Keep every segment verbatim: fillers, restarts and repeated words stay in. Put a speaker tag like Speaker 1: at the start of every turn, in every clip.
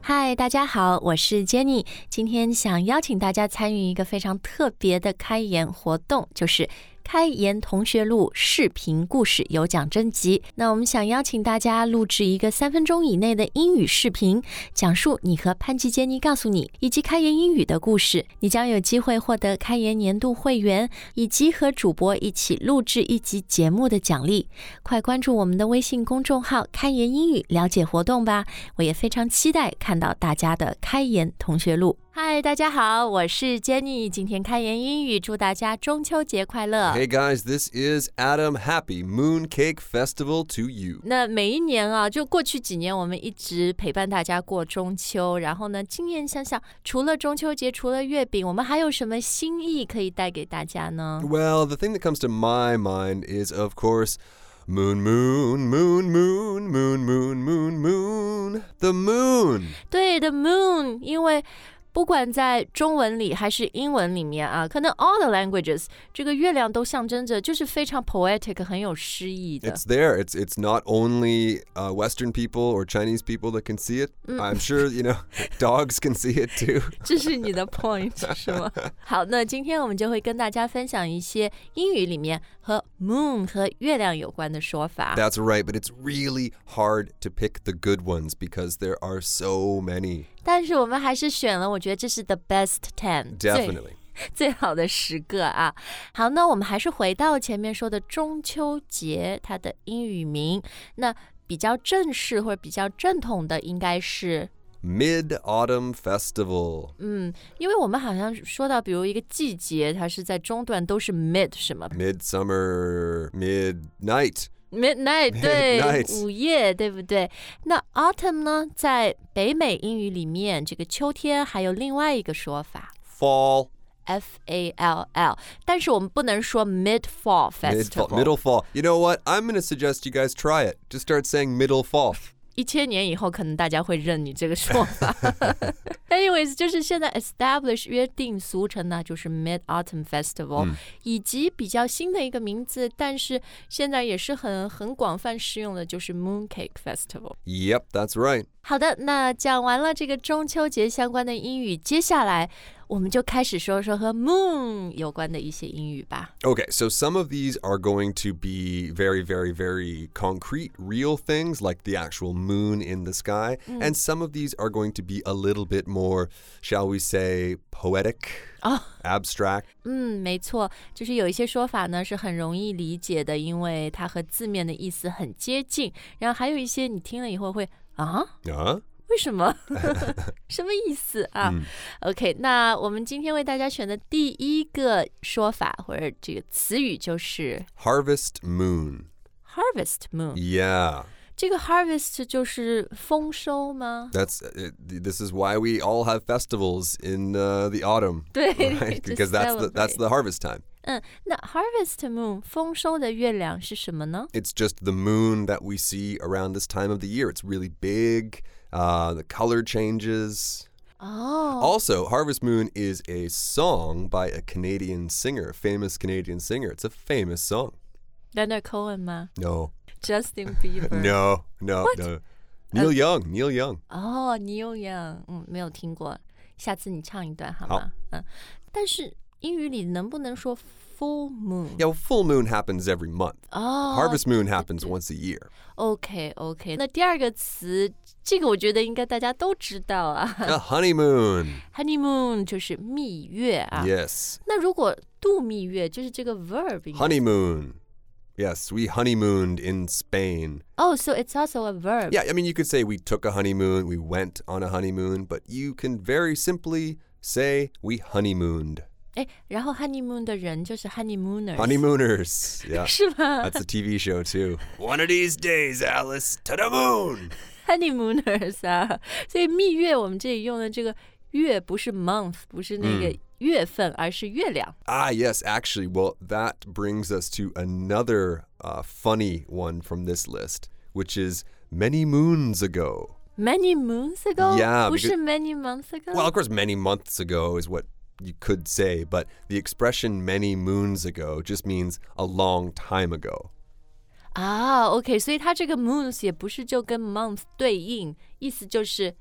Speaker 1: 嗨，大家好，我是 Jenny。今天想邀请大家参与一个非常特别的开言活动，就是开言同学录视频故事有奖征集。那我们想邀请大家录制一个三分钟以内的英语视频，讲述你和潘吉杰尼告诉你以及开言英语的故事。你将有机会获得开言年度会员，以及和主播一起录制一集节目的奖励。快关注我们的微信公众号开言英语，了解活动吧。我也非常期待看到大家的开言同学录。嗨，大家好，我是 Jenny。今天开言英语，祝大家中秋节快乐。
Speaker 2: Hey guys, this is Adam. Happy Mooncake Festival to you.
Speaker 1: 那每一年啊，就过去几年，我们一直陪伴大家过中秋。然后呢，今年想想，除了中秋节，除了月饼，我们还有什么新意可以带给大家呢？
Speaker 2: Well, the thing that comes to my mind is, of course, moon, moon, moon, moon, moon, moon, moon, moon, the moon.
Speaker 1: 对 ，the moon， 因为不管在中文里还是英文里面啊，可能 all the languages 这个月亮都象征着就是非常 poetic 很有诗意的。
Speaker 2: It's there. It's it's not only uh, Western people or Chinese people that can see it. I'm sure, you know, dogs can see it too.
Speaker 1: 这是你的 point 是吗？好，那今天我们就会跟大家分享一些英语里面和 moon 和月亮有关的说法。
Speaker 2: That's right, but it's really hard to pick the good ones because there are so many.
Speaker 1: 但是我们还是选了，我觉得这是 the best ten
Speaker 2: Definitely.
Speaker 1: 最, 最好的十个啊。好，那我们还是回到前面说的中秋节，它的英语名，那比较正式或者比较正统的应该是
Speaker 2: Mid-Autumn Festival.
Speaker 1: 嗯，因为我们好像说到，比如一个季节，它是在中段都是 mid 什么
Speaker 2: Midsummer, midnight.
Speaker 1: midnight 对
Speaker 2: Midnight
Speaker 1: 午夜对不对？那 autumn 呢，在北美英语里面，这个秋天还有另外一个说法
Speaker 2: Fall.
Speaker 1: F A L L， 但是我们不能说 mid fall festival
Speaker 2: Mid-fall, middle fall. You know what? I'm going to suggest you guys try it. Just start saying middle fall.
Speaker 1: 一千年以后，可能大家会认你这个说法。Anyways， 就是现在 establish 约定俗成呢，就是 Mid Autumn Festival，、嗯、以及比较新的一个名字，但是现在也是很很广泛适用的，就是 Mooncake Festival。
Speaker 2: Yep, that's right.
Speaker 1: 好的，那讲完了这个中秋节相关的英语，接下来我们就开始说说和 moon 有关的一些英语吧。
Speaker 2: Okay, so some of these are going to be very, very, very concrete, real things like the actual moon in the sky. Mm. And some of these are going to be a little bit more, shall we say, poetic.Oh. Abstract.
Speaker 1: 嗯，没错，就是有一些说法呢是很容易理解的，因为它和字面的意思很接近。然后还有一些你听了以后会啊，
Speaker 2: 啊，
Speaker 1: 为什么？什么意思啊、嗯、？OK， 那我们今天为大家选的第一个说法或者这个词语就是
Speaker 2: Harvest Moon.
Speaker 1: Harvest Moon.
Speaker 2: Yeah.
Speaker 1: 这个 harvest 就是丰收吗？
Speaker 2: That's uh, this is why we all have festivals in uh, the autumn.
Speaker 1: 对
Speaker 2: right? Because that's the, that's the harvest time.
Speaker 1: 嗯，那 harvest moon 丰收的月亮是什么呢？
Speaker 2: It's just the moon that we see around this time of the year. It's really big. Uh, the color changes.
Speaker 1: Oh.
Speaker 2: Also, Harvest Moon is a song by a Canadian singer, a famous Canadian singer. It's a famous song.
Speaker 1: Leonard Cohen 吗？
Speaker 2: No.
Speaker 1: Justin Bieber.
Speaker 2: No, no,
Speaker 1: What?
Speaker 2: no. Neil Young, Neil Young.
Speaker 1: 哦、oh, Neil Young， 嗯，没有听过，下次你唱一段好吗？好，嗯，但是英语里能不能说 full moon？
Speaker 2: Yeah, well, full moon happens every month.
Speaker 1: 哦、
Speaker 2: oh, Harvest moon happens once a year.
Speaker 1: OK OK， 那第二个词，这个我觉得应该大家都知道啊。
Speaker 2: A honeymoon.
Speaker 1: Honeymoon 就是蜜月啊。
Speaker 2: Yes.
Speaker 1: 那如果度蜜月，就是这个 verb。
Speaker 2: Honeymoon.Yes, we honeymooned in Spain.
Speaker 1: Oh, so it's also a verb.
Speaker 2: Yeah, I mean, you could say we took a honeymoon, we went on a honeymoon, but you can very simply say we honeymooned.
Speaker 1: 哎，然后 honeymoon 的人就是 honeymooners.
Speaker 2: Honeymooners, yeah.
Speaker 1: 是吗？
Speaker 2: That's a T V show too. One of these days, Alice, to the moon.
Speaker 1: Honeymooners 啊，所以蜜月我们这里用的这个月不是 month， 不是那个、嗯。月份，而是月亮。
Speaker 2: Ah, yes, actually, well, that brings us to another uh, funny one from this list, which is many moons ago.
Speaker 1: Many moons ago?
Speaker 2: Yeah.
Speaker 1: 不是 many months ago?
Speaker 2: Well, of course, many months ago is what you could say, but the expression many moons ago just means a long time ago.
Speaker 1: 啊 OK 所以它这个 moons 也不是就跟 month 对应，意思就是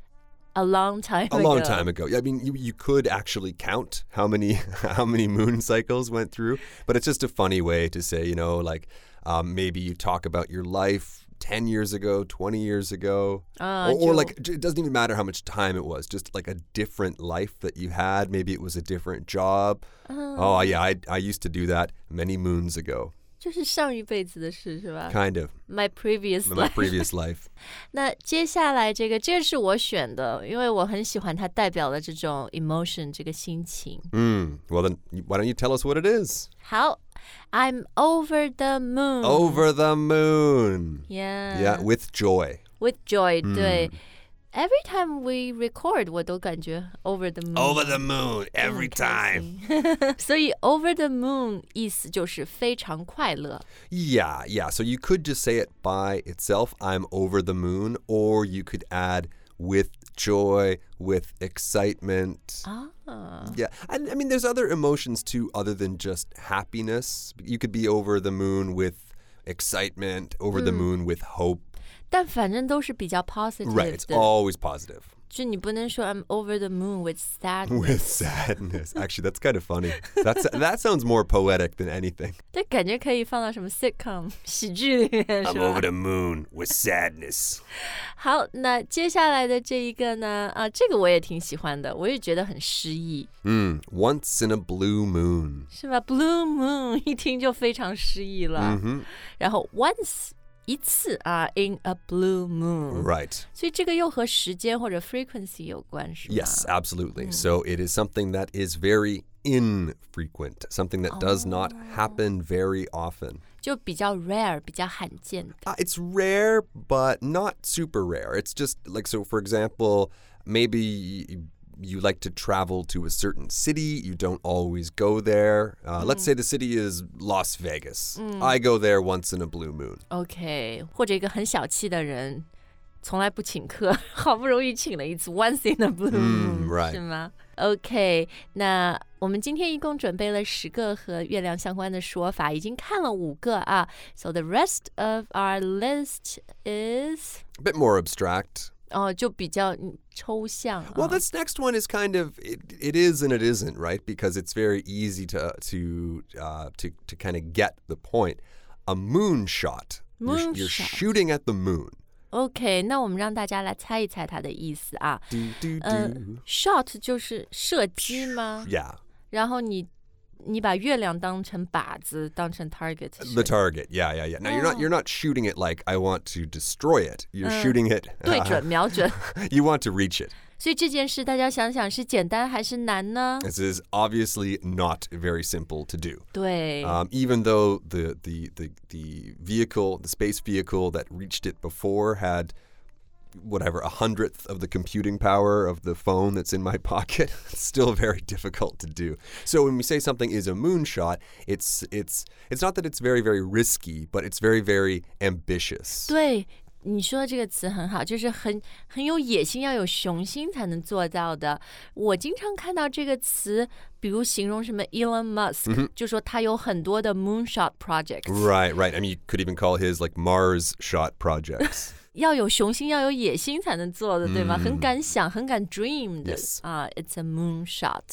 Speaker 1: A long time
Speaker 2: A
Speaker 1: ago.
Speaker 2: long time ago. I mean, you, you could actually count how many how many moon cycles went through, but it's just a funny way to say, you know, like um, maybe you talk about your life ten years ago, twenty years ago,
Speaker 1: uh,
Speaker 2: or, or like it doesn't even matter how much time it was, just like a different life that you had. Maybe it was a different job. Uh, oh, yeah, I, I used to do that many moons ago.
Speaker 1: 就是上一辈子的事是吧
Speaker 2: Kind of.
Speaker 1: My previous
Speaker 2: My
Speaker 1: life.
Speaker 2: previous life.
Speaker 1: 那接下来这个这个是我选的，因为我很喜欢它代表的这种 emotion 这个心情。
Speaker 2: Mm, well, then why don't you tell us what it is?
Speaker 1: 好 I'm over the moon.
Speaker 2: Over the moon.
Speaker 1: Yeah.
Speaker 2: Yeah, with joy.
Speaker 1: With joy, 对。Every time we record, 我都感觉 over the moon.
Speaker 2: Over the moon every time.
Speaker 1: 所以 over the moon 意思就是非常快乐。
Speaker 2: Yeah, yeah. So you could just say it by itself, I'm over the moon, or you could add with joy, with excitement.
Speaker 1: Ah.
Speaker 2: Yeah. And I mean, there's other emotions too, other than just happiness. You could be over the moon with excitement, over the moon with hope.
Speaker 1: 但反正都是比较 positive
Speaker 2: Right, it's
Speaker 1: 的
Speaker 2: always positive.
Speaker 1: 就你不能说 I'm over the moon with sadness.
Speaker 2: With sadness. Actually, that's kind of funny. That's, that sounds more poetic than anything.
Speaker 1: 对，感觉可以放到什么 sitcom 喜剧里面是
Speaker 2: I'm
Speaker 1: 吧
Speaker 2: over the moon with sadness.
Speaker 1: 好，那接下来的这一个呢啊，这个我也挺喜欢的，我也觉得很诗意。
Speaker 2: Mm, once in a blue moon.
Speaker 1: 是吧 Blue moon 一听就非常诗意了。
Speaker 2: Mm-hmm.
Speaker 1: 然后 once 一次啊 in a blue moon.
Speaker 2: Right.
Speaker 1: 所以这个又和时间或者 frequency 有关是吗
Speaker 2: Yes, absolutely. So it is something that is very infrequent, something that does not happen very often.
Speaker 1: 就比较 rare 比较罕见的
Speaker 2: Uh, it's rare, but not super rare. It's just like, so for example, maybe y- you like to travel to a certain city. You don't always go there. Uh, Let's say the city is Las Vegas. I go there once in a blue moon.
Speaker 1: OK 或者一个很小气的人从来不请客好不容易请了一次 once in a blue moon、
Speaker 2: right.
Speaker 1: 是吗 OK 那我们今天一共准备了十个和月亮相关的说法已经看了五个啊 So the rest of our list is
Speaker 2: A bit more abstract.
Speaker 1: 哦就比较抽象
Speaker 2: Well,
Speaker 1: 啊
Speaker 2: this next one is kind of it, it is and it isn't, right? Because it's very easy to to uh, to to kind of get the point. A moonshot. You're, you're
Speaker 1: Moonshot.
Speaker 2: shooting at the moon.
Speaker 1: OK 那我们让大家来猜一猜它的意思啊
Speaker 2: Do do
Speaker 1: 呃
Speaker 2: do.
Speaker 1: shot 就是射击吗
Speaker 2: Yeah,
Speaker 1: 然后你你把月亮当成靶子当成 target
Speaker 2: the target. Yeah, yeah, yeah. Now you're not you're not shooting it like I want to destroy it. You're shooting it.
Speaker 1: 对准瞄准
Speaker 2: You want to reach it.
Speaker 1: 所以这件事大家想想是简单还是难呢
Speaker 2: This is obviously not very simple to do.
Speaker 1: 对
Speaker 2: Um, even though the, the the the vehicle, the space vehicle that reached it before had whatever, a hundredth of the computing power of the phone that's in my pocket, it's still very difficult to do. So when we say something is a moonshot, it's it's it's not that it's very, very risky, but it's very, very ambitious.
Speaker 1: 对你说这个词很好就是很很有野心要有雄心才能做到的我经常看到这个词比如形容什么 Elon Musk、就说他有很多的 moonshot projects
Speaker 2: Right, right. I mean, you could even call his like Mars shot projects.
Speaker 1: 要有雄心要有野心才能做的对吗、很敢想很敢 dream 的、
Speaker 2: Yes.
Speaker 1: 啊 It's a moonshot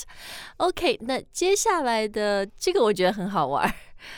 Speaker 1: OK 那接下来的这个我觉得很好玩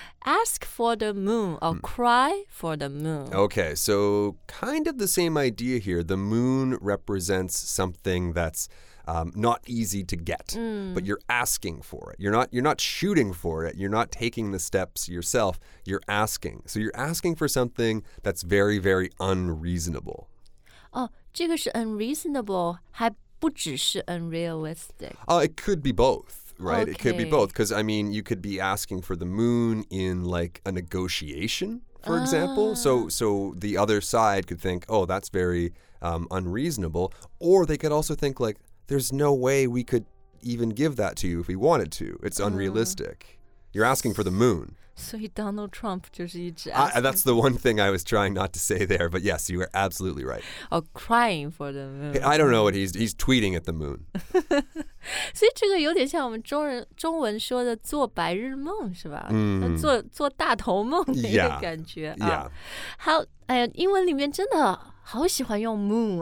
Speaker 1: Ask for the moon or cry for the moon.
Speaker 2: Okay, so kind of the same idea here. The moon represents something that's um, not easy to get, but you're asking for it. You're not you're not shooting for it. You're not taking the steps yourself. You're asking. So you're asking for something that's very, very unreasonable.
Speaker 1: 哦，这个是 unreasonable，还不只是 unrealistic。
Speaker 2: Uh, it could be both. Right? It could be
Speaker 1: Okay.
Speaker 2: both. Because, I mean, you could be asking for the moon in like a negotiation, for example. So so the other side could think, oh, that's very um, unreasonable. Or they could also think like, there's no way we could even give that to you if we wanted to. It's unrealistic. You're asking for the moon.
Speaker 1: 所以 Donald Trump 就是一直
Speaker 2: I,
Speaker 1: asking
Speaker 2: that's the one thing I was trying not to say there. But yes, you are absolutely right.
Speaker 1: or crying for the moon。
Speaker 2: I don't know what he's he's tweeting at the moon.
Speaker 1: 所以这个有点像我们中人中文说的做白日梦是吧？嗯，做做大头梦的一个
Speaker 2: Yeah.
Speaker 1: 感觉
Speaker 2: Yeah.
Speaker 1: 啊。好，哎呀，英文里面真的好喜欢用 moon 哦。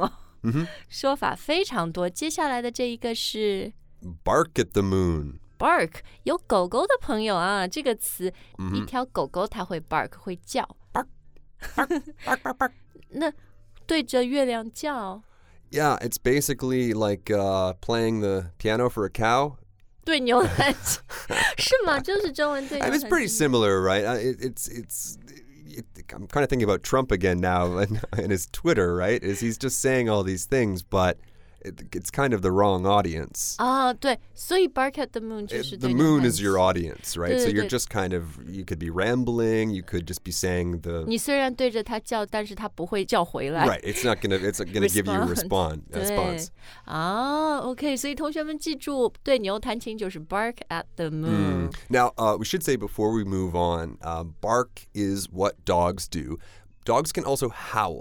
Speaker 2: Mm-hmm.
Speaker 1: 说法非常多。接下来的这一个是
Speaker 2: Bark at the moon.
Speaker 1: bark， 有狗狗的朋友啊，这个词、
Speaker 2: 嗯、
Speaker 1: 一条狗狗它会 bark， 会叫。
Speaker 2: Bark, bark, bark, bark, bark.
Speaker 1: 那对着月亮叫。
Speaker 2: Yeah, it's basically like uh, playing the piano for a cow.
Speaker 1: 对牛弹琴是吗？就是中文对牛
Speaker 2: I
Speaker 1: 弹
Speaker 2: mean,
Speaker 1: 琴。
Speaker 2: it's pretty similar, right? Uh, it, it's it's. It, I'm kind of thinking about Trump again now and, and his Twitter, right? Is he's just saying all these things, but it, it's kind of the wrong audience.
Speaker 1: 啊，对，所以 bark at the moon 就是
Speaker 2: The
Speaker 1: 对牛
Speaker 2: moon
Speaker 1: 弹
Speaker 2: is
Speaker 1: 琴
Speaker 2: your audience, right?
Speaker 1: 对，
Speaker 2: So
Speaker 1: 对，
Speaker 2: you're
Speaker 1: 对。
Speaker 2: just kind of, you could be rambling, you could just be saying the...
Speaker 1: 你虽然对着它叫，但是它不会叫回来。
Speaker 2: Right, it's not gonna, it's gonna give you a respond, a
Speaker 1: 对
Speaker 2: response.
Speaker 1: 啊 OK， 所以同学们记住，对牛弹琴就是 bark at the moon。
Speaker 2: Now, uh, we should say before we move on, uh, bark is what dogs do. Dogs can also howl.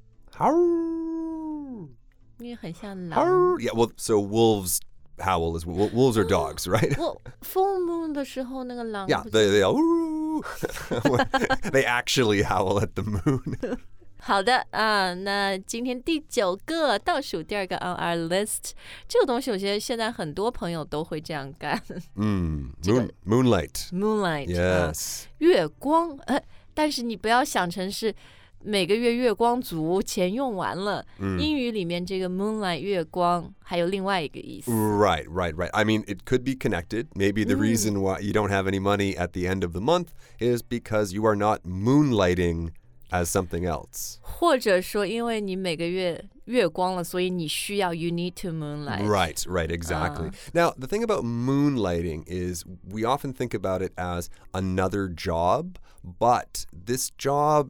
Speaker 2: Howl.
Speaker 1: 因为很像
Speaker 2: Howl.
Speaker 1: 狼。
Speaker 2: Yeah, well, so wolves howl as well. Wolves are dogs, right?
Speaker 1: 我 full moon 的时候，那个狼
Speaker 2: Yeah,
Speaker 1: 不是
Speaker 2: they they all, they actually howl at the moon.
Speaker 1: 好的啊，那今天第九个倒数第二个 on our list， 这个东西我觉得现在很多朋友都会这样干。
Speaker 2: Mm, moon, moonlight.
Speaker 1: Moonlight，
Speaker 2: Yes.
Speaker 1: 啊、月光，呃，但是你不要想成是每个月月光族，钱用完了。
Speaker 2: 嗯、
Speaker 1: 英语里面这个 moonlight 月光还有另外一个意思。
Speaker 2: Right, right, right. I mean, it could be connected. Maybe the reason why you don't have any money at the end of the month is because you are not moonlighting as something else.
Speaker 1: 或者说，因为你每个月月光了，所以你需要 you need to moonlight.
Speaker 2: Right, right, exactly. Now, the thing about moonlighting is we often think about it as another job, but this job,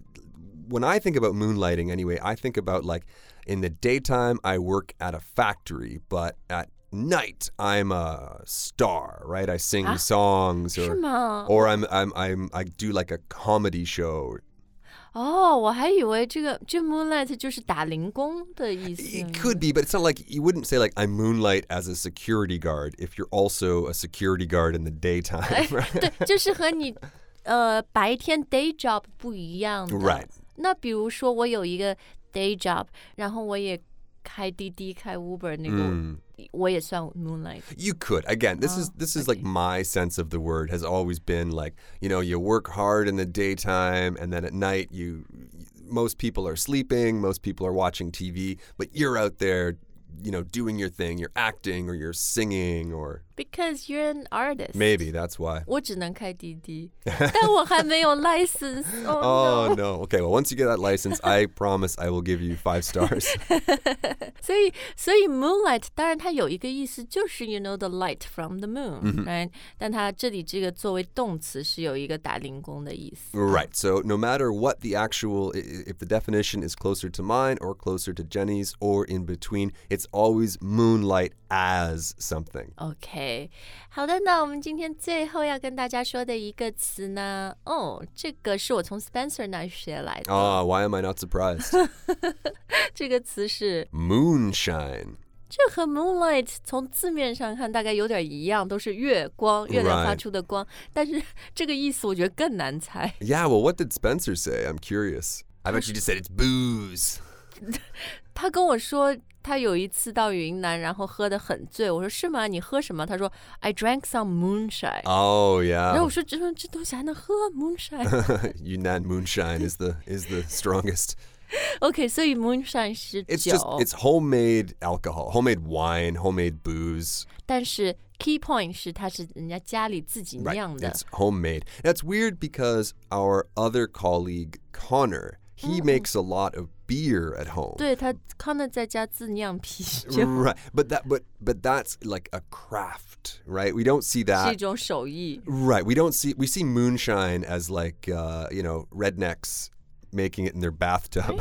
Speaker 2: when I think about moonlighting anyway, I think about like in the daytime, I work at a factory, but at night, I'm a star, right? I sing songs
Speaker 1: 是
Speaker 2: or,
Speaker 1: 吗？
Speaker 2: or I'm, I'm, I'm, I do like a comedy show.
Speaker 1: 哦，我还以为这个这 moonlight 就是打零工的意思。
Speaker 2: It could be, but it's not like you wouldn't say like I moonlight as a security guard if you're also a security guard in the daytime.
Speaker 1: 对，就是和你呃白天 day job 不一样的。
Speaker 2: Right.
Speaker 1: 那比如说我有一个 day job， 然后我也开滴滴、开 Uber 那个，
Speaker 2: Mm.
Speaker 1: 我也算 moonlight。
Speaker 2: You could. Again, this is this is like my sense of the word has always been like, you know, you work hard in the daytime and then at night you most people are sleeping, most people are watching T V, but you're out there, you know, doing your thing, you're acting or you're singing or
Speaker 1: Because you're an artist.
Speaker 2: maybe that's why.
Speaker 1: 我只能开滴滴，但我还没有 license. Oh,
Speaker 2: Oh
Speaker 1: no.
Speaker 2: no. Okay, well once you get that license, I promise I will give you five stars.
Speaker 1: 所以，所以 moonlight 当然它有一个意思，就是 you know the light from the moon， right？ 但它这里这个作为动词是有一个打零工的意思。
Speaker 2: Right. So no matter what the actual, i- if the definition is closer to mine or closer to Jenny's or in between, it's always moonlight as something.
Speaker 1: OK， 好的，那我们今天最后要跟大家说的一个词呢，哦，这个是我从 Spencer 那学来的。
Speaker 2: Ah, why am I not surprised?
Speaker 1: 这个词是，
Speaker 2: Moonshine.
Speaker 1: 这和 moonlight 从字面上看大概有点一样，都是月光，月亮发
Speaker 2: Right.
Speaker 1: 出的光，但是这个意思我觉得更难猜。
Speaker 2: Yeah, well, what did Spencer say? I'm curious. I bet you just said it's booze.
Speaker 1: 他跟我说他有一次到云南，然后喝得很醉。我说是吗？你喝什么？他说 I drank some moonshine。
Speaker 2: Oh,
Speaker 1: 然后
Speaker 2: yeah.
Speaker 1: 我说这这东西还能喝 moonshine？
Speaker 2: Yunnan moonshine is the is the strongest.
Speaker 1: OK， 所以 moonshine 是
Speaker 2: It's
Speaker 1: 酒
Speaker 2: just it's homemade alcohol, homemade wine, homemade booze.
Speaker 1: 但是 key point 是它是人家家里自己
Speaker 2: Right.
Speaker 1: 酿的。
Speaker 2: It's homemade. That's weird because our other colleague Connor, he makes a lot of beer at home.
Speaker 1: 对他 Connor 在家自酿啤酒
Speaker 2: Right. But that but but that's like a craft, right? We don't see
Speaker 1: 是一
Speaker 2: that.
Speaker 1: 种手艺。
Speaker 2: Right. We don't see we see moonshine as like uh, you know, rednecks making it in their bathtub.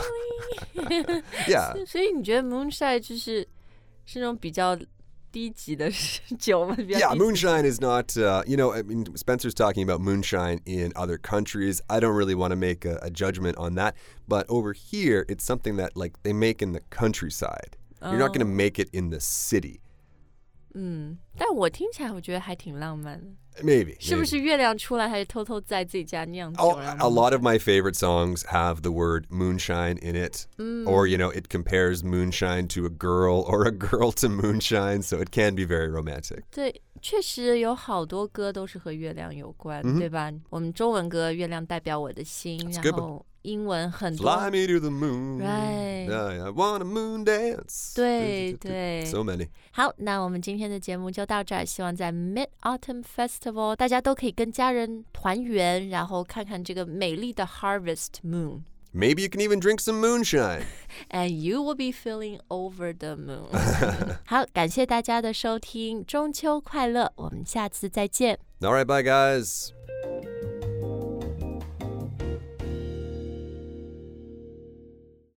Speaker 2: Yeah.
Speaker 1: 所以你觉得 moonshine 就是是那种比较低级的酒吗？比较
Speaker 2: Yeah,
Speaker 1: 低级
Speaker 2: moonshine is not, uh, you know, I mean, Spencer's talking about moonshine in other countries. I don't really want to make a, a judgment on that. But over here, it's something that, like, they make in the countryside. You're not going to make it in the city.
Speaker 1: 嗯，但我听起来我觉得还挺浪漫的。
Speaker 2: Maybe.
Speaker 1: 是不
Speaker 2: maybe.
Speaker 1: 是月亮出来还偷偷在自己家酿酒
Speaker 2: Oh,
Speaker 1: 然
Speaker 2: a
Speaker 1: 后
Speaker 2: lot of my favorite songs have the word moonshine in it. Or, you know, it compares moonshine to a girl or a girl to moonshine, so it can be very romantic.
Speaker 1: 对，确实有好多歌都是和月亮有关，对吧？我们中文歌《月亮代表我的心》，
Speaker 2: That's
Speaker 1: 然
Speaker 2: good.
Speaker 1: 后英文很多。
Speaker 2: Fly me to the moon.
Speaker 1: Right.
Speaker 2: Yeah, I want a moon dance.
Speaker 1: 对对
Speaker 2: So many.
Speaker 1: 好，那我们今天的节目就到这儿。希望在 Mid-Autumn Festival 大家都可以跟家人团圆，然后看看这个美丽的 Harvest Moon。
Speaker 2: Maybe you can even drink some moonshine.
Speaker 1: And you will be feeling over the moon. 好，感谢大家的收听，中秋快乐，我们下次再见。
Speaker 2: All right, bye, guys.